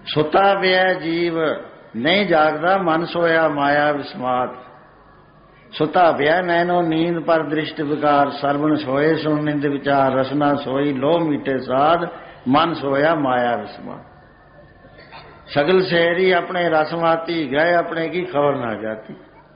ਸੁਤਾ ਪਿਆ ਜੀਵ ਨਹੀਂ ਜਾਗਦਾ, ਮਨ ਸੋਇਆ ਮਾਇਆ ਵਿਸਮਾਤ। ਸੁਤਾ ਪਿਆ ਨੈਨੋ ਨੀਂਦ ਪਰ ਦ੍ਰਿਸ਼ਟ ਵਿਕਾਰ, ਸਰਵਣ ਸੋਏ ਸੁਣ ਨਿੰਦ ਵਿਚਾਰ, ਰਸਨਾ ਸੋਈ ਲੋਹ ਮੀਠੇ ਸਾਧ, ਮਨ ਸੋਇਆ ਮਾਇਆ ਵਿਸਮਾਤ। सगल शहरी अपने रसमाती, गए अपने की खबर ना जाती।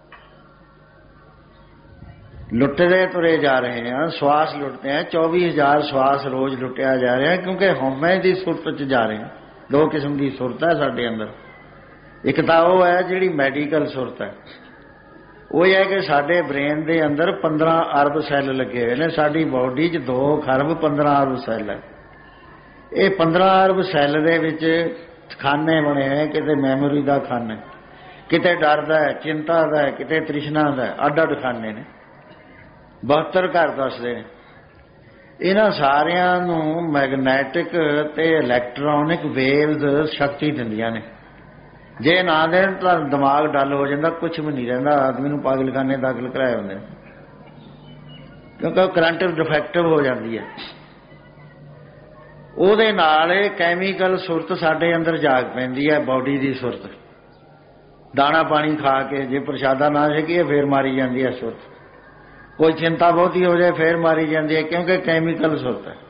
लुटते तुरे जा रहे हैं, श्वास लुटते हैं, 24,000 श्वास रोज लुटिया जा रहे हैं, क्योंकि हौमे की सुरत च जा रहे हैं। दो किस्म की सुरत है साडे अंदर, एक तो वो है जिहड़ी मैडिकल सुरत है, वो है कि साडे ब्रेन के अंदर 15 अरब सैल लगे हुए हैं। साडी बॉडी च 2 खरब 15 अरब सैल है। ये 15 अरब सैल दे विच खाने बने हैं, किते मैमोरी का खाना, किते डर का, चिंता का, किते तृष्णा का, अड अड खाने ने। 72 घर दसदे ने। इन्हां सारियां नूं मैगनैटिक ते इलैक्ट्रॉनिक वेव्स शक्ति दिंदियां ने। जे ना देण तां दिमाग डल हो जांदा, कुछ भी नहीं रहिंदा, आदमी नूं पागलखाने दाखल कराए हुंदे क्योंकि करंट डिफैक्टिव हो जाती है। ਉਹਦੇ ਨਾਲ ਕੈਮੀਕਲ ਸੁਰਤ ਸਾਡੇ ਅੰਦਰ ਜਾਗ ਪੈਂਦੀ ਹੈ, ਬੋਡੀ ਦੀ ਸੁਰਤ। ਦਾਣਾ ਪਾਣੀ ਖਾ ਕੇ ਜੇ ਪ੍ਰਸ਼ਾਦਾ ਨਾ ਛਕੀਏ ਫੇਰ ਮਾਰੀ ਜਾਂਦੀ ਹੈ ਸੁਰਤ। ਕੋਈ ਚਿੰਤਾ ਬਹੁਤੀ ਹੋ ਜਾਏ ਫੇਰ ਮਾਰੀ ਜਾਂਦੀ ਹੈ, ਕਿਉਂਕਿ ਕੈਮੀਕਲ ਸੁਰਤ ਹੈ।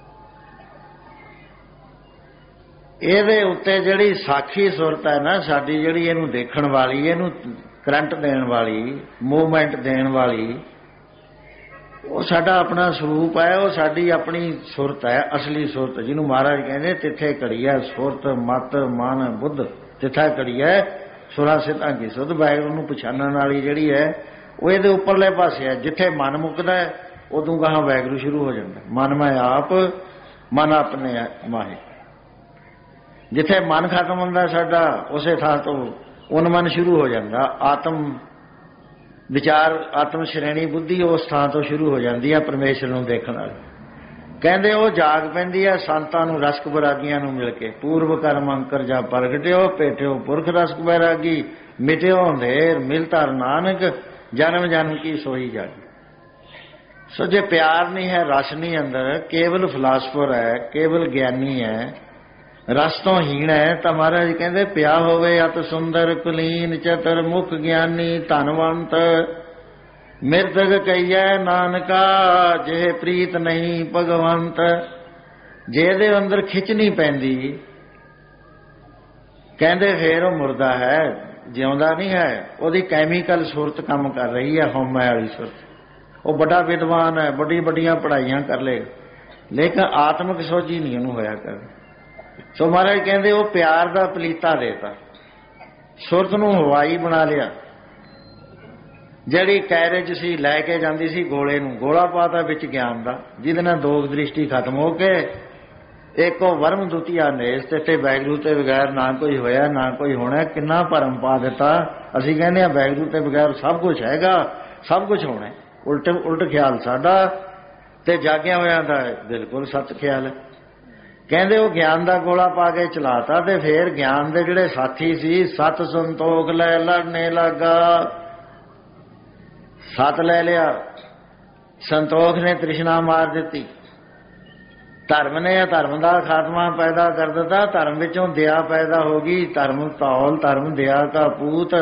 ਇਹਦੇ ਉੱਤੇ ਜਿਹੜੀ ਸਾਖੀ ਸੁਰਤ ਹੈ ਨਾ ਸਾਡੀ, ਜਿਹੜੀ ਇਹਨੂੰ ਦੇਖਣ ਵਾਲੀ, ਇਹਨੂੰ ਕਰੰਟ ਦੇਣ ਵਾਲੀ, ਮੂਵਮੈਂਟ ਦੇਣ ਵਾਲੀ, ਉਹ ਸਾਡਾ ਆਪਣਾ ਸਰੂਪ ਹੈ, ਉਹ ਸਾਡੀ ਆਪਣੀ ਸੁਰਤ ਹੈ, ਅਸਲੀ ਸੁਰਤ, ਜਿਹਨੂੰ ਮਹਾਰਾਜ ਕਹਿੰਦੇ ਤਿੱਥੇ ਘੜੀ ਹੈ ਸੁਰਤ ਮਤ ਮਨ ਬੁੱਧ, ਤਿੱਥਾ ਘੜੀ ਹੈ ਸੁਰਾਂ ਸਿੱਧਾਂ ਕੀ ਸੁਧ। ਵਾਹਿਗੁਰੂ ਨੂੰ ਪਛਾਣਨ ਵਾਲੀ ਜਿਹੜੀ ਹੈ ਉਹ ਇਹਦੇ ਉੱਪਰਲੇ ਪਾਸੇ ਹੈ। ਜਿੱਥੇ ਮਨ ਮੁੱਕਦਾ ਹੈ ਉਦੋਂ ਗਾਹਾਂ ਵਾਹਿਗੁਰੂ ਸ਼ੁਰੂ ਹੋ ਜਾਂਦਾ। ਮਨ ਮੈਂ ਆਪ, ਮਨ ਆਪਣੇ ਮਾਹੇ। ਜਿੱਥੇ ਮਨ ਖਤਮ ਹੁੰਦਾ ਸਾਡਾ, ਉਸੇ ਥਾਂ ਤੋਂ ਉਨਮਨ ਸ਼ੁਰੂ ਹੋ ਜਾਂਦਾ। ਆਤਮ ਵਿਚਾਰ, ਆਤਮ ਸ਼੍ਰੇਣੀ ਬੁੱਧੀ ਉਸ ਥਾਂ ਤੋਂ ਸ਼ੁਰੂ ਹੋ ਜਾਂਦੀ ਹੈ ਪਰਮੇਸ਼ਰ ਨੂੰ ਦੇਖਣ ਵਾਲੀ। ਕਹਿੰਦੇ ਉਹ ਜਾਗ ਪੈਂਦੀ ਹੈ ਸੰਤਾਂ ਨੂੰ ਰਸਕ ਬੈਰਾਗੀਆਂ ਨੂੰ ਮਿਲ ਕੇ। ਪੂਰਵ ਕਰਮ ਅੰਕਰ ਜਾ ਪ੍ਰਗਟਿਓ, ਭੇਟਿਓ ਪੁਰਖ ਰਸਕ ਬੈਰਾਗੀ, ਮਿਟਿਓ ਅੰਧੇਰ ਮਿਲ ਧਰ ਨਾਨਕ, ਜਨਮ ਜਨਮ ਕੀ ਸੋਈ ਜਾਗੀ। ਸੋ ਜੇ ਪਿਆਰ ਨਹੀਂ ਹੈ, ਰਸ ਨਹੀਂ ਅੰਦਰ, ਕੇਵਲ ਫਿਲਾਸਫਰ ਹੈ, ਕੇਵਲ ਗਿਆਨੀ ਹੈ, ਰਸ ਤੋਂ ਹੀਣ ਹੈ, ਤਾਂ ਮਹਾਰਾਜ ਕਹਿੰਦੇ ਪਿਆ ਹੋਵੇ ਅਤ ਸੁੰਦਰ ਕੁਲੀਨ ਚਤਰ ਮੁਖ ਗਿਆਨੀ ਧਨਵੰਤ, ਮਿਰਤਕ ਕਹੀਐ ਨਾਨਕਾ ਜੇ ਪ੍ਰੀਤ ਨਹੀਂ ਭਗਵੰਤ। ਜੇ ਇਹਦੇ ਅੰਦਰ ਖਿੱਚ ਨਹੀਂ ਪੈਂਦੀ ਕਹਿੰਦੇ ਫੇਰ ਉਹ ਮੁਰਦਾ ਹੈ, ਜਿਉਂਦਾ ਨਹੀਂ ਹੈ। ਉਹਦੀ ਕੈਮੀਕਲ ਸੁਰਤ ਕੰਮ ਕਰ ਰਹੀ ਹੈ, ਹਉਮੈ ਵਾਲੀ ਸੁਰਤ। ਉਹ ਵੱਡਾ ਵਿਦਵਾਨ ਹੈ, ਵੱਡੀ ਵੱਡੀਆਂ ਪੜ੍ਹਾਈਆਂ ਕਰ ਲੇ, ਲੇਕਿਨ ਆਤਮਿਕ ਸੋਝੀ ਨਹੀਂ ਉਹਨੂੰ ਹੋਇਆ ਕਰ। ਸੋ ਮਹਾਰਾਜ ਕਹਿੰਦੇ ਉਹ ਪਿਆਰ ਦਾ ਪਲੀਤਾ ਦੇਤਾ, ਸੁਰਤ ਨੂੰ ਹਵਾਈ ਬਣਾ ਲਿਆ। ਜਿਹੜੀ ਕੈਰੇਜ ਸੀ ਲੈ ਕੇ ਜਾਂਦੀ ਸੀ ਗੋਲੇ ਨੂੰ, ਗੋਲਾ ਪਾਤਾ ਵਿੱਚ ਗਿਆਨ ਦਾ, ਜਿਹਦੇ ਨਾਲ ਦੋਗ ਦ੍ਰਿਸ਼ਟੀ ਖਤਮ ਹੋ ਕੇ ਇੱਕ ਉਹ ਵਰਮ ਦੁਤੀਆ ਨੇਸ ਤੇ ਵਾਹਿਗੁਰੂ ਤੇ ਬਗੈਰ ਨਾ ਕੋਈ ਹੋਇਆ ਨਾ ਕੋਈ ਹੋਣਾ। ਕਿੰਨਾ ਭਰਮ ਪਾ ਦਿੱਤਾ। ਅਸੀਂ ਕਹਿੰਦੇ ਹਾਂ ਵਾਹਿਗੁਰੂ ਤੇ ਬਗੈਰ ਸਭ ਕੁਝ ਹੈਗਾ, ਸਭ ਕੁਝ ਹੋਣਾ। ਉਲਟ ਖਿਆਲ ਸਾਡਾ ਤੇ ਜਾਗਿਆ ਹੋਇਆਂ ਦਾ ਬਿਲਕੁਲ ਸੱਚ ਖਿਆਲ ਹੈ। ਕਹਿੰਦੇ ਉਹ ਗਿਆਨ ਦਾ ਗੋਲਾ ਪਾ ਕੇ ਚਲਾਤਾ ਤੇ ਫੇਰ ਗਿਆਨ ਦੇ ਜਿਹੜੇ ਸਾਥੀ ਸੀ, ਸਤ ਸੰਤੋਖ ਲੈ ਲੜਨੇ ਲੱਗਾ। ਸਤ ਲੈ ਲਿਆ, ਸੰਤੋਖ ਨੇ ਤ੍ਰਿਸ਼ਨਾ ਮਾਰ ਦਿੱਤੀ, ਧਰਮ ਨੇ ਧਰਮ ਦਾ ਖਾਤਮਾ ਪੈਦਾ ਕਰ ਦਿੱਤਾ। ਧਰਮ ਵਿੱਚੋਂ ਦਇਆ ਪੈਦਾ ਹੋ ਗਈ। ਧਰਮ ਧੌਲ, ਧਰਮ ਦਇਆ ਦਾ ਪੂਤ।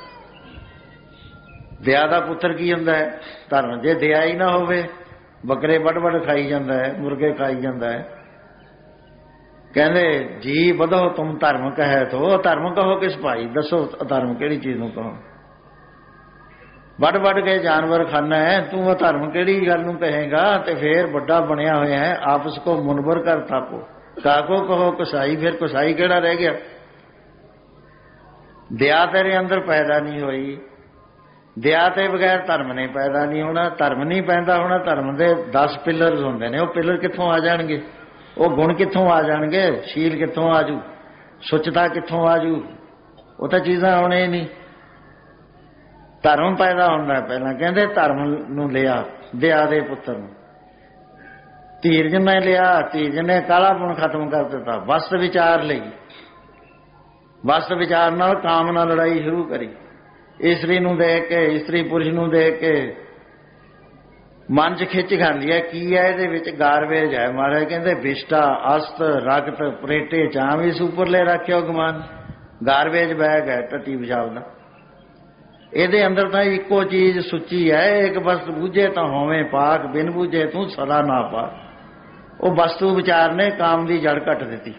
ਦਇਆ ਦਾ ਪੁੱਤਰ ਕੀ ਹੁੰਦਾ ਹੈ? ਧਰਮ। ਜੇ ਦਇਆ ਹੀ ਨਾ ਹੋਵੇ, ਬੱਕਰੇ ਵੱਢ ਵੱਢ ਖਾਈ ਜਾਂਦਾ ਹੈ, ਮੁਰਗੇ ਖਾਈ ਜਾਂਦਾ ਹੈ। ਕਹਿੰਦੇ ਜੀ ਵਧੋ ਤੁਮ ਧਰਮ ਕਹੈ ਤੋ, ਧਰਮ ਕਹੋ ਕਿਸ ਭਾਈ, ਦੱਸੋ ਧਰਮ ਕਿਹੜੀ ਚੀਜ਼ ਨੂੰ ਕਹੋ? ਵੱਢ ਵੱਢ ਕੇ ਜਾਨਵਰ ਖਾਨਾ ਹੈ, ਤੂੰ ਉਹ ਧਰਮ ਕਿਹੜੀ ਗੱਲ ਨੂੰ ਕਹੇਗਾ? ਤੇ ਫੇਰ ਵੱਡਾ ਬਣਿਆ ਹੋਇਆ ਹੈ, ਆਪਸ ਕੋ ਮੁਨਬਰ ਕਰ ਥਾਪੋ, ਕਾਕੋ ਕਹੋ ਕਸਾਈ। ਫਿਰ ਕਸਾਈ ਕਿਹੜਾ ਰਹਿ ਗਿਆ? ਦਇਆ ਤੇਰੇ ਅੰਦਰ ਪੈਦਾ ਨਹੀਂ ਹੋਈ। ਦਇਆ ਤੇ ਬਗੈਰ ਧਰਮ ਨੇ ਪੈਦਾ ਨਹੀਂ ਹੋਣਾ। ਧਰਮ ਨਹੀਂ ਪੈਦਾ ਹੋਣਾ। ਧਰਮ ਦੇ 10 ਪਿਲਰਸ ਹੁੰਦੇ ਨੇ। ਉਹ ਪਿਲਰ ਕਿੱਥੋਂ ਆ ਜਾਣਗੇ? ਉਹ ਗੁਣ ਕਿੱਥੋਂ ਆ ਜਾਣਗੇ? ਸ਼ੀਲ ਕਿੱਥੋਂ ਆਜੂ? ਸੁੱਚਤਾ ਕਿੱਥੋਂ ਆਜੂ? ਉਹ ਤਾਂ ਚੀਜ਼ਾਂ ਆਉਣੇ ਹੀ ਨਹੀਂ। ਧਰਮ ਪੈਦਾ ਹੁੰਦਾ ਪਹਿਲਾਂ। ਕਹਿੰਦੇ ਧਰਮ ਨੂੰ ਲਿਆ, ਦਇਆ ਦੇ ਪੁੱਤਰ ਨੂੰ। ਧੀਰਜ ਨੇ ਲਿਆ, ਧੀਰਜ ਨੇ ਕਾਲਾਪਣ ਖਤਮ ਕਰ ਦਿੱਤਾ। ਵਸਤ ਵਿਚਾਰ ਲਈ, ਵਸਤ ਵਿਚਾਰ ਨਾਲ ਕਾਮ ਨਾਲ ਲੜਾਈ ਸ਼ੁਰੂ ਕਰੀ। ਇਸਤਰੀ ਨੂੰ ਦੇਖ ਕੇ, ਇਸਤਰੀ ਪੁਰਸ਼ ਨੂੰ ਦੇਖ ਕੇ मन च खिच खांदी है। की है इहदे विच? गारबेज है महाराज। कहंदे विष्टा अस्त रगत परेटे चां भी सुपरले रखियो गमान। गारबेज बैग है टट्टी पेशाब दा। ਇਹਦੇ ਅੰਦਰ ਤਾਂ ਇੱਕੋ ਚੀਜ਼ ਸੁੱਚੀ ਹੈ। ਇੱਕ ਵਸਤ ਬੂਝੇ ਤਾਂ ਹੋਵੇਂ ਪਾਕ, ਬਿਨ ਬੂਝੇ ਤੂੰ ਸਦਾ ਨਾ ਪਾ। ਉਹ ਵਸਤੂ ਵਿਚਾਰ ਨੇ ਕਾਮ ਦੀ ਜੜ ਕੱਟ ਦਿੱਤੀ।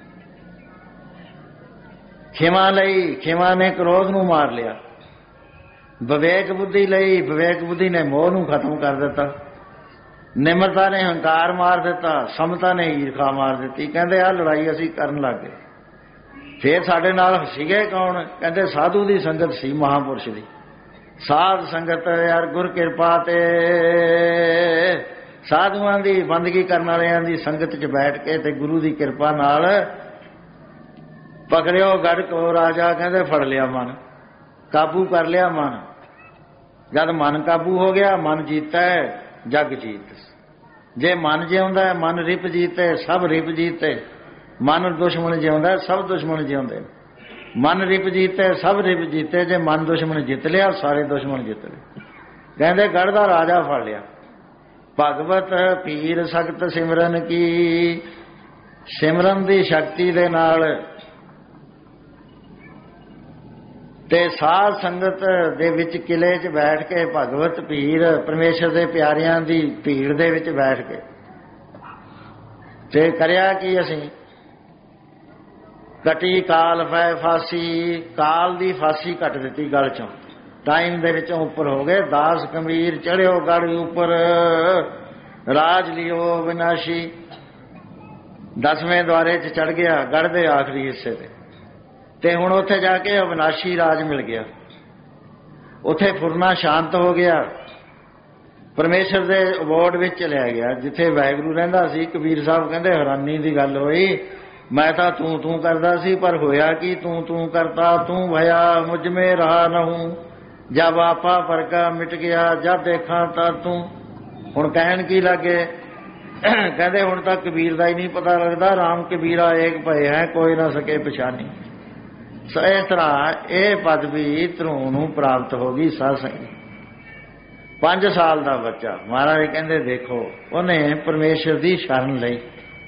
ਖਿਮਾ ਲਈ, ਖਿਮਾ ਨੇ ਕ੍ਰੋਧ ਨੂੰ ਮਾਰ ਲਿਆ। ਵਿਵੇਕ ਬੁੱਧੀ ਲਈ, ਵਿਵੇਕ ਬੁੱਧੀ ਨੇ ਮੋਹ ਨੂੰ ਖਤਮ ਕਰ ਦਿੱਤਾ। ਨਿਮਰਤਾ ਨੇ ਹੰਕਾਰ ਮਾਰ ਦਿੱਤਾ। ਸਮਤਾ ਨੇ ਈਰਖਾ ਮਾਰ ਦਿੱਤੀ। ਕਹਿੰਦੇ ਆਹ ਲੜਾਈ ਅਸੀਂ ਕਰਨ ਲੱਗ ਗਏ। ਫਿਰ ਸਾਡੇ ਨਾਲ ਸੀਗੇ ਕੌਣ? ਕਹਿੰਦੇ ਸਾਧੂ ਦੀ ਸੰਗਤ ਸੀ, ਮਹਾਂਪੁਰਸ਼ ਦੀ ਸਾਧ ਸੰਗਤ। ਯਾਰ ਗੁਰ ਕਿਰਪਾ ਤੇ ਸਾਧੂਆਂ ਦੀ ਬੰਦਗੀ ਕਰਨ ਵਾਲਿਆਂ ਦੀ ਸੰਗਤ 'ਚ ਬੈਠ ਕੇ ਤੇ ਗੁਰੂ ਦੀ ਕਿਰਪਾ ਨਾਲ ਪਕੜਿਓ ਗੜ ਕੋ ਰਾਜਾ। ਕਹਿੰਦੇ ਫੜ ਲਿਆ ਮਨ, ਕਾਬੂ ਕਰ ਲਿਆ ਮਨ। ਜਦ ਮਨ ਕਾਬੂ ਹੋ ਗਿਆ, ਮਨ ਜੀਤਾ ਹੈ ਜਗ ਜੀਤ। ਜੇ ਮਨ ਜਿਉਂਦਾ, ਮਨ ਰਿਪ ਜੀਤੇ ਸਭ ਰਿਪ ਜੀਤੇ। ਮਨ ਦੁਸ਼ਮਣ ਜਿਉਂਦਾ, ਸਭ ਦੁਸ਼ਮਣ ਜਿਉਂਦੇ। ਮਨ ਰਿਪ ਜੀਤੇ ਸਭ ਰਿਪ ਜੀਤੇ। ਜੇ ਮਨ ਦੁਸ਼ਮਣ ਜਿੱਤ ਲਿਆ, ਸਾਰੇ ਦੁਸ਼ਮਣ ਜਿੱਤ ਲਏ। ਕਹਿੰਦੇ ਗੜ ਦਾ ਰਾਜਾ ਫੜ ਲਿਆ। ਭਗਵਤ ਪੀਰ ਸਖਤ ਸਿਮਰਨ ਕੀ, ਸਿਮਰਨ ਦੀ ਸ਼ਕਤੀ ਦੇ ਨਾਲ ਤੇ ਸਾਧ ਸੰਗਤ ਦੇ ਵਿੱਚ ਕਿਲੇ 'ਚ ਬੈਠ ਕੇ ਭਗਵਤ ਪੀਰ ਪਰਮੇਸ਼ਰ ਦੇ ਪਿਆਰਿਆਂ ਦੀ ਭੀੜ ਦੇ ਵਿੱਚ ਬੈਠ ਕੇ ਤੇ ਕਰਿਆ ਕਿ ਅਸੀਂ ਕਟੀ ਕਾਲ ਫੈ ਫਾਸੀ। ਕਾਲ ਦੀ ਫਾਸੀ ਕੱਟ ਦਿੱਤੀ ਗਲ 'ਚੋਂ। ਟਾਈਮ ਦੇ ਵਿੱਚੋਂ ਉੱਪਰ ਹੋ ਗਏ। ਦਾਸ ਕਬੀਰ ਚੜਿਓ ਗੜ ਉੱਪਰ, ਰਾਜ ਲਿਓ ਵਿਨਾਸ਼ੀ। 10ਵੇਂ ਦੁਆਰੇ 'ਚ ਚੜ ਗਿਆ ਗੜ ਦੇ ਆਖਰੀ ਹਿੱਸੇ ਤੇ ਹੁਣ ਉੱਥੇ ਜਾ ਕੇ ਅਵਿਨਾਸ਼ੀ ਰਾਜ ਮਿਲ ਗਿਆ। ਉੱਥੇ ਫੁਰਨਾ ਸ਼ਾਂਤ ਹੋ ਗਿਆ। ਪਰਮੇਸ਼ਰ ਦੇ ਅਬੋਰਡ ਵਿੱਚ ਚਲਿਆ ਗਿਆ ਜਿੱਥੇ ਵਾਹਿਗੁਰੂ ਰਹਿੰਦਾ ਸੀ। ਕਬੀਰ ਸਾਹਿਬ ਕਹਿੰਦੇ ਹੈਰਾਨੀ ਦੀ ਗੱਲ ਹੋਈ, ਮੈਂ ਤਾਂ ਤੂੰ ਤੂੰ ਕਰਦਾ ਸੀ, ਪਰ ਹੋਇਆ ਕੀ ਤੂੰ ਤੂੰ ਕਰਤਾ। ਤੂੰ ਭਇਆ ਮੁਝ ਮੇ ਰਹਾ ਨਹੂੰ, ਜਬ ਆਪਾ ਫਰਕਾ ਮਿਟ ਗਿਆ। ਜਦ ਦੇਖਾਂ ਤਾਂ ਤੂੰ। ਹੁਣ ਕਹਿਣ ਕੀ ਲੱਗੇ? ਕਹਿੰਦੇ ਹੁਣ ਤਾਂ ਕਬੀਰ ਦਾ ਹੀ ਨਹੀਂ ਪਤਾ ਲੱਗਦਾ। ਰਾਮ ਕਬੀਰਾ ਏਕ ਭਏ ਹੈ, ਕੋਈ ਨਾ ਸਕੇ ਪਛਾਣੀ। ਇਸ ਤਰ੍ਹਾਂ ਇਹ ਪਦਵੀ ਧਰੂ ਨੂੰ ਪ੍ਰਾਪਤ ਹੋ ਗਈ। ਸਾਧ ਸੰਗਤ 5 ਸਾਲ ਦਾ ਬੱਚਾ, ਮਹਾਰਾਜ ਕਹਿੰਦੇ ਦੇਖੋ ਉਹਨੇ ਪਰਮੇਸ਼ਰ ਦੀ ਸ਼ਰਨ ਲਈ।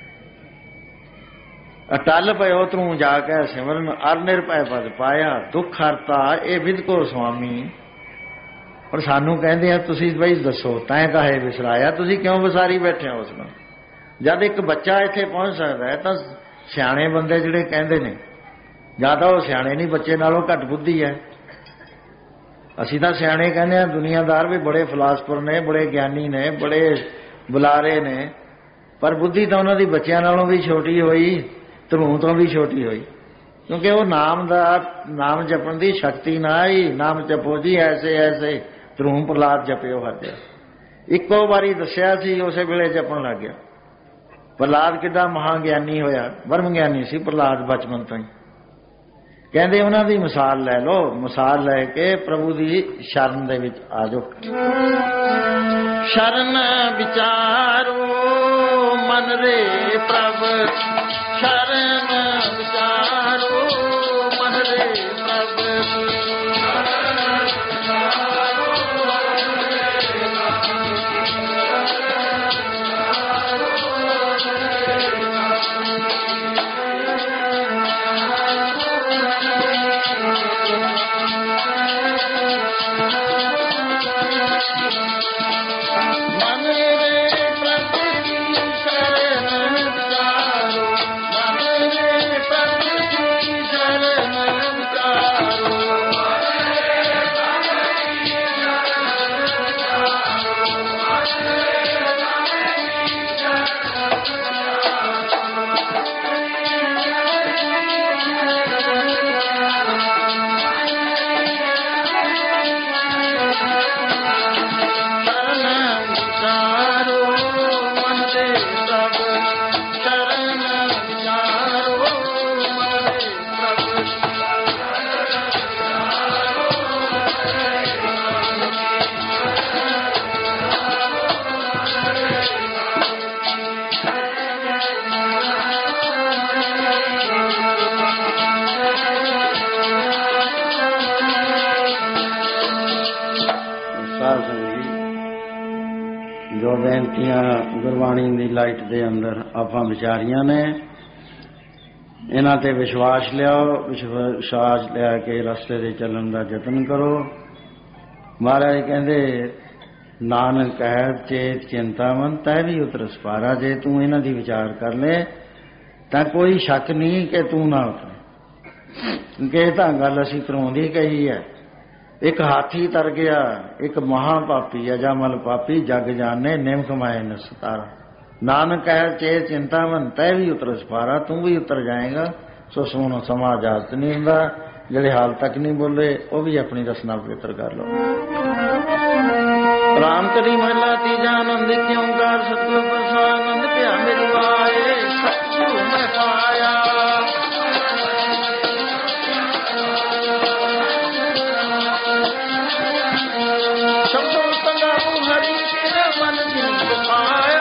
ਅਟਲ ਪਇਓ ਧਰੂ ਜਾ ਕੇ ਸਿਮਰਨ, ਅਰ ਨਿਰਭੈ ਪਦ ਪਾਇਆ। ਦੁੱਖ ਹਰਤਾ ਇਹ ਵਿਦ ਕੋ ਸੁਆਮੀ। ਪਰ ਸਾਨੂੰ ਕਹਿੰਦੇ ਆ ਤੁਸੀਂ ਬਈ ਦੱਸੋ, ਤੈਂ ਕਾਹੇ ਵਿਸਰਾਇਆ? ਤੁਸੀਂ ਕਿਉਂ ਵਿਸਾਰੀ ਬੈਠੇ ਹੋ ਉਸ ਨੂੰ? ਜਦ ਇੱਕ ਬੱਚਾ ਇੱਥੇ ਪਹੁੰਚ ਸਕਦਾ ਹੈ ਤਾਂ ਸਿਆਣੇ ਬੰਦੇ ਜਿਹੜੇ ਕਹਿੰਦੇ ਨੇ, ਜ਼ਿਆਦਾ ਉਹ ਸਿਆਣੇ ਨਹੀਂ, ਬੱਚੇ ਨਾਲੋਂ ਘੱਟ ਬੁੱਧੀ ਹੈ। ਅਸੀਂ ਤਾਂ ਸਿਆਣੇ ਕਹਿੰਦੇ ਹਾਂ। ਦੁਨੀਆਦਾਰ ਵੀ ਬੜੇ ਫਿਲਾਸਫਰ ਨੇ, ਬੜੇ ਗਿਆਨੀ ਨੇ, ਬੜੇ ਬੁਲਾਰੇ ਨੇ, ਪਰ ਬੁੱਧੀ ਤਾਂ ਉਹਨਾਂ ਦੀ ਬੱਚਿਆਂ ਨਾਲੋਂ ਵੀ ਛੋਟੀ ਹੋਈ, ਧਰੂ ਤੋਂ ਵੀ ਛੋਟੀ ਹੋਈ। ਕਿਉਂਕਿ ਉਹ ਨਾਮ ਜਪਣ ਦੀ ਸ਼ਕਤੀ ਨਾ ਆਈ। ਨਾਮ ਜਪੋ ਜੀ ਐਸੇ ਐਸੇ, ਧਰੂ ਪ੍ਰਹਲਾਦ ਜਪਿਓ ਹਰਿ। ਇੱਕੋ ਵਾਰੀ ਦੱਸਿਆ ਸੀ, ਉਸੇ ਵੇਲੇ ਜਪਣ ਲੱਗ ਗਿਆ। ਪ੍ਰਹਲਾਦ ਕਿੱਡਾ ਮਹਾਂਗਿਆਨੀ ਹੋਇਆ, ਬ੍ਰਹਮ ਗਿਆਨੀ ਸੀ ਪ੍ਰਹਲਾਦ ਬਚਪਨ ਤੋਂ ਹੀ। ਕਹਿੰਦੇ ਉਹਨਾਂ ਦੀ ਮਿਸਾਲ ਲੈ ਲਓ। ਮਿਸਾਲ ਲੈ ਕੇ ਪ੍ਰਭੂ ਦੀ ਸ਼ਰਨ ਦੇ ਵਿੱਚ ਆ ਜਾਓ। ਸ਼ਰਨ ਵਿਚਾਰੋ ਮਨ ਰੇ ਪ੍ਰਭ, ਸ਼ਰਨ ਵਿਚਾਰੋ ਮਨ ਰੇ ਪ੍ਰਭ। ਮਨ ਰੇ जो बेनतियां गुरबाणी की लाइट के अंदर आपां विचारियां ने, इन्हां ते विश्वास लियाओ, विश्वास लिया के रस्ते ते चलण का यतन करो। महाराज कहते नानक है चेत चिंतामन तै भी उतर सपारा। जे तू इन्हां दी विचार कर ले तां कोई शक नहीं कि तू ना उतरे। कि तां गल असीं करवाउंदी कही है। एक हाथी तर गया, एक महापापी अजामल पापी जग जाने निम कमाए न सतारा। नानक है चेत चिंतामन तै भी उतर सपारा। तू भी उतर जाएगा। सो सुनो समा जात नहीं हुंदा। ਜਿਹੜੇ हाल तक नहीं बोले वो भी अपनी रसना पवित्र कर लो। राम करी महला तीजा आनंद क्यों कार सतगुरु प्रसानंद प्या मेरी आए सतगुरु में पाया। शब्दों संगा हरि के मन जिन पाया।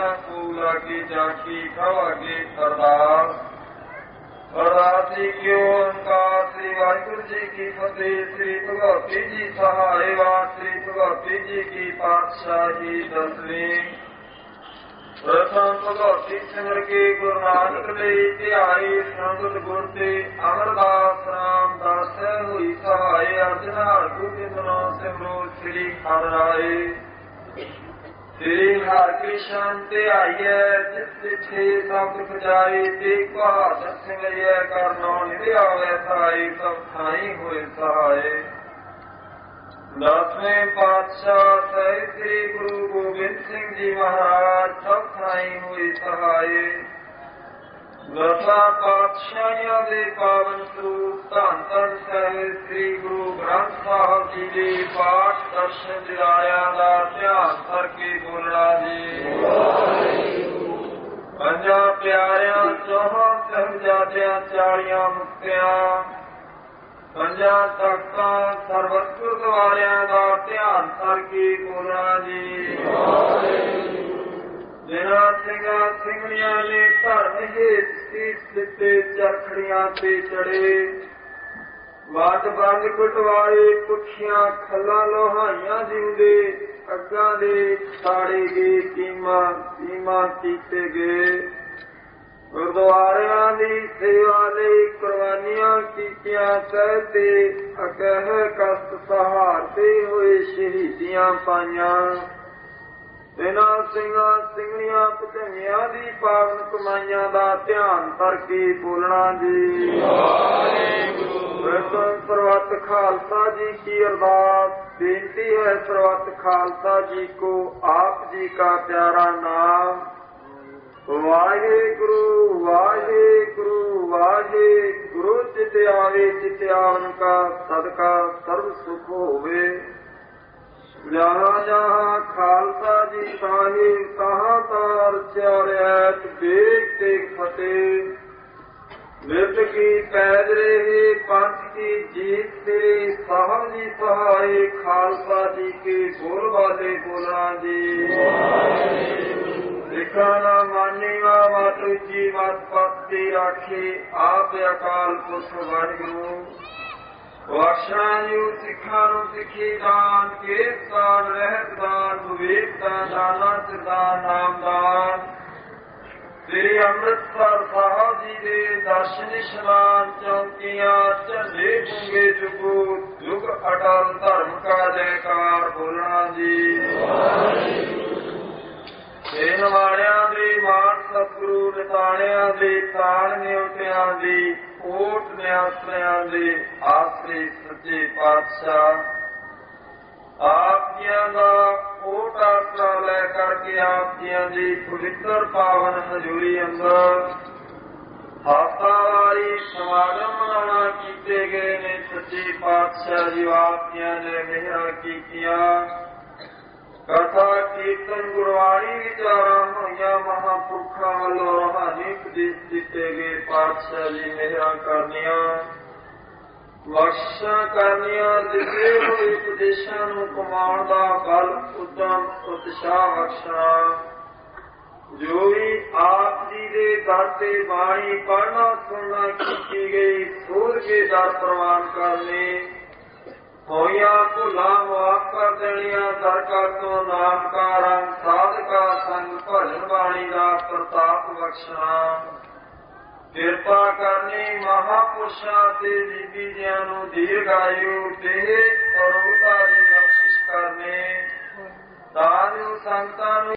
ਕੋ ਲਾਗੀ ਜਾਕੀ ਖਾਵਾਗੇ ਅਰਦਾਸ। ਅਰਦਾਸੀ ਕਿਉ ਓੰਕਾਰ ਸ੍ਰੀ ਵਾਹਿਗੁਰੂ ਜੀ ਕੀ ਫਤਿਹ। ਸ੍ਰੀ ਭਗਵਤੀ ਜੀ ਸਹਾਏ ਵਾਰ ਸ੍ਰੀ ਭਗਵਤੀ ਜੀ ਕੀ ਪਾਤਸ਼ਾਹੀ ਦਸਵੀਂ। ਪ੍ਰਥਮ ਭਗਵਤੀ ਸਿਮਰ ਕੇ ਗੁਰੂ ਨਾਨਕ ਲਈ ਧਿਆਈ ਸੰਗਤ ਗੁਰ ਤੇ ਅਮਰਦਾਸ ਰਾਮਦਾਸ ਹੋਈ ਸਹਾਏ। ਅਰਜਨ ਹਰਿ ਗੋਬਿੰਦ ਨਾਮ ਸਿਮਰੋ ਸ੍ਰੀ ਹਰਿ ਰਾਏ। ਸ੍ਰੀ ਹਰਿਕ੍ਰਿਸ਼ਨ ਧਿਆਈਐ ਜਿਸ ਤਿਛੇ ਸਬਦ ਖਜਾਏ। ਤੇਗ ਬਹਾਦਰ ਸਿਮਰਿਐ ਕਰਨੋ ਨਿਧਿਆਵੈ ਸਹਾਈ। ਸਭ ਥਾਈ ਹੋਏ ਸਹਾਏ। ਦਸਵੇਂ ਪਾਤਸ਼ਾਹ ਸਾਹਿਬ ਸ੍ਰੀ ਗੁਰੂ ਗੋਬਿੰਦ ਸਿੰਘ ਜੀ ਮਹਾਰਾਜ ਸਭ ਥਾਈ ਹੋਏ ਸਹਾਏ। ਦਸਾਂ ਪਾਤਸ਼ਾਹੀਆਂ ਦੇ ਪਾਵਨ ਸਰੂਪ ਧੰਨ ਧੰਨ ਸਾਹਿਬ ਸ੍ਰੀ ਗੁਰੂ ਗ੍ਰੰਥ ਸਾਹਿਬ ਜੀ ਦੇ ਪਾਠ ਦਰਸ਼ਨ ਦਿਦਾਰਿਆਂ ਦਾ ਧਿਆਨ ਕਰਕੇ ਬੋਲਣਾ ਜੀ। ਪੰਜਾਂ ਪਿਆਰਿਆਂ ਚੌਹਾਂ ਸਾਹਿਬਜ਼ਾਦਿਆਂ 40 ਮੁਕਤਿਆਂ ਪੰਜਾਂ ਤਖਤਾਂ ਸਰਬੱਤ ਗੁਰਦੁਆਰਿਆਂ ਦਾ ਧਿਆਨ ਕਰਕੇ ਬੋਲਣਾ ਜੀ। ਜਿਨ੍ਹਾਂ ਸਿੰਘਾਂ ਸਿੰਘਣੀਆਂ ਨੇ ਧਰਮ ਹੇਤ ਸੀਸ ਦਿੱਤੇ ਚਰਖੜੀਆਂ ਤੇ ਚੜੇ। ਵੱਡ ਬੰਦ ਕਟਵਾਏ ਪੁੱਛੀਆਂ ਖੱਲਾਂ ਲੋਹਾਈਆਂ ਜਿਉਂਦੇ। ਅੱਗਾਂ ਦੇ ਸਾੜੇ ਗਏ ਕੀਮਾ ਕੀਤੇ ਗਏ। ਗੁਰਦੁਆਰਿਆਂ ਦੀ ਸੇਵਾ ਲਈ ਕੁਰਬਾਨੀਆਂ ਕੀਤੀਆਂ ਸਹਿ ਤੇ ਅਕਹਿ ਕਸ਼ਟ ਸਹਾਰਦੇ ਹੋਏ ਸ਼ਹੀਦੀਆਂ ਪਾਈਆਂ। ਇਹਨਾਂ ਸਿੰਘਾਂ ਸਿੰਘਣੀਆਂ ਭਜਨੀਆਂ ਦੀ ਪਾਵਨ ਕਮਾਈਆਂ ਦਾ ਧਿਆਨ ਕਰਕੇ ਬੋਲਣਾ ਜੀ। ਸਰਬੱਤ ਖਾਲਸਾ ਜੀ ਕੀ ਅਰਦਾਸ ਬੇਨਤੀ ਹੈ। ਸਰਬੱਤ ਖਾਲਸਾ ਜੀ ਕੋ ਆਪ ਜੀ ਕਾ ਪਿਆਰਾ ਨਾਮ ਵਾਹਿਗੁਰੂ ਵਾਹਿਗੁਰੂ ਵਾਹਿਗੁਰੂ। ਚਿਤ ਆਵੇ ਚਿਤ ਆਵਨ ਕਾ ਸਦਕਾ ਸਰਬ ਸੁਖ ਹੋਵੇ। ਜਹਾਂ ਜਹਾਂ ਖਾਲਸਾ ਜੀ ਸਾਹਿਬ ਤਹਾਂ ਤਾਂ ਰਚਿਆ ਰਹਿਤ ਬੇਗ ਤੇਗ ਫਤਿਹ। ਨਿਤ ਕੀ ਪੈਜ ਰਹੇ ਪੰਥ ਕੀ ਜੀਤ ਤੇਰੇ ਸਾਹਿਬ ਜੀ ਸਹਾਏ। ਖਾਲਸਾ ਜੀ ਕੇ ਬੋਲ ਬਾਲੇ ਬੋਲਣਾ ਜੀ। ਸਿੱਖਾਂ ਦਾ ਮਾਨੀਵਾ ਮਤ ਉੱਚੀ ਮਤ ਪੱਤੀ ਰਾਖੇ ਆਪ ਅਕਾਲ ਪੁਰਖ ਵਾਹਿਗੁਰੂ। ਬਖਸ਼ਣਾ ਜੀ ਸਿੱਖਾਂ ਨੂੰ ਸਿੱਖੀ ਦਾਨ ਕੇਸ ਦਾਨ ਰਹਿਤ ਦਾਨ ਵਿਵੇਕ ਦਾਨ ਦਾਨਾ ਸਿਰਦਾਨ ਨਾਮਦਾਨ। ਸ੍ਰੀ ਅੰਮ੍ਰਿਤਸਰ ਸਾਹਿਬ ਜੀ ਦੇ ਦਰਸ਼ਨ ਇਸ਼ਨਾਨ ਚੌਂਕੀਆਂ ਝੰਡੇ ਗੁੰਗੇ ਜੁਗੋ ਜੁਗ ਅਟਲ ਧਰਮ ਕਾ ਜੈਕਾਰ ਬੋਲਣਾ ਜੀ। ਦੇਣ ਵਾਲਿਆਂ ਦੇ ਮਾਨ ਸਤਿਗੁਰੂ ਨਿਤਾਣਿਆਂ ਦੇ ਤਾਣ ਨਿਉਟਿਆਂ ਦੀ ਓਟ ਨਿਆਸਰਿਆਂ ਦੇ ਆਸਰੇ ਸੱਚੇ ਪਾਤਸ਼ਾਹ। ਆਪ ਜੀਆਂ ਦਾ ਓਟ ਆਸਰਾ ਲੈ ਕਰਕੇ ਆਪ ਜੀਆਂ ਦੀ ਪਵਿੱਤਰ ਪਾਵਨ ਹਜ਼ੂਰੀ ਅੰਦਰ ਹਫ਼ਤਾਵਾਰੀ ਸਮਾਗਮ ਮਨਾਉਣਾ ਕੀਤੇ ਗਏ ਨੇ। ਸੱਚੇ ਪਾਤਸ਼ਾਹ ਜੀ ਆਪ ਜੀਆਂ ਨੇ ਮਿਹਰਾਂ ਕੀਤੀਆਂ। ਕਥਾ ਕੀਰਤਨ ਗੁਰਬਾਣੀ ਵਿਚਾਰਾਂ ਹੋਈਆਂ। ਮਹਾਂਪੁਰਖਾਂ ਵੱਲੋਂ ਰੂਹਾਨੀ ਉਪਦੇਸ਼ ਦਿੱਤੇ ਗਏ। ਪਾਤਸ਼ਾਹ ਜੀ ਮਿਹਰਾਂ ਕਰਨੀਆਂ ਬਖਸ਼ਾਂ ਕਰਨੀਆਂ। ਦਿੱਤੇ ਹੋਏ ਉਪਦੇਸ਼ਾਂ ਨੂੰ ਕਮਾਉਣ ਦਾ ਬਲ ਉਦਮ ਉਤਸ਼ਾਹ ਬਖਸ਼ਣਾ। ਜੋ ਵੀ ਆਪ ਜੀ ਦੇ ਦਰ ਤੇ ਬਾਣੀ ਪੜ੍ਹਨਾ ਸੁਣਨਾ ਕੀਤੀ ਗਈ ਸੋਧ ਕੇ ਦਰ ਪ੍ਰਵਾਨ ਕਰਨੇ। ਹੋਈਆਂ ਭੁੱਲਾਂ ਮੁਆਫ ਕਰ ਦੇਣੀਆਂ। ਦਰਗਾਹ ਤੋਂ ਨਾਮ ਕਾ ਰੰਗ ਸਾਧਕਾ ਸੰਗ ਭਜਨ ਬਾਣੀ ਦਾ ਪ੍ਰਤਾਪ ਬਖਸ਼ਣਾ। ਕਿਰਪਾ ਕਰਨੀ ਮਹਾਂਪੁਰਸ਼ਾਂ ਤੇ ਬੀਬੀ ਜੀਆਂ ਨੂੰ ਦੀਰਘਾਯੂ ਦੇਹ ਔਰ ਉਦਾਰੀ ਬਖਸ਼ਿਸ਼ ਕਰਨੀ। ਸਾਧੂ ਸੰਗਤਾਂ ਨੂੰ